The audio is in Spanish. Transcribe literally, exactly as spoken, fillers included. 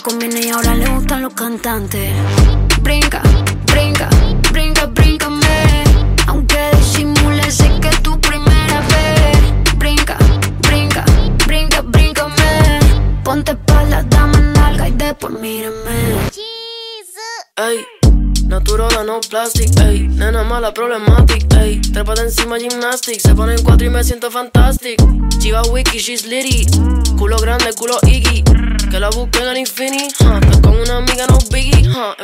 conviene y ahora le gustan los cantantes. Brinca, brinca, brinca, bríncame. Aunque disimule, sé que es tu primera vez. Brinca, brinca, brinca, bríncame. Ponte espalda, dame nalga y después mírame. Ey, natural, no plastic, ey. Nena mala, problematic, ey. Trépate encima, gymnastic. Se pone en cuatro y me siento fantastic. Chiva wiki, she's litty. Culo grande, culo iggy. Que la busquen en Infinity, huh. Con una amiga, no biggie, huh.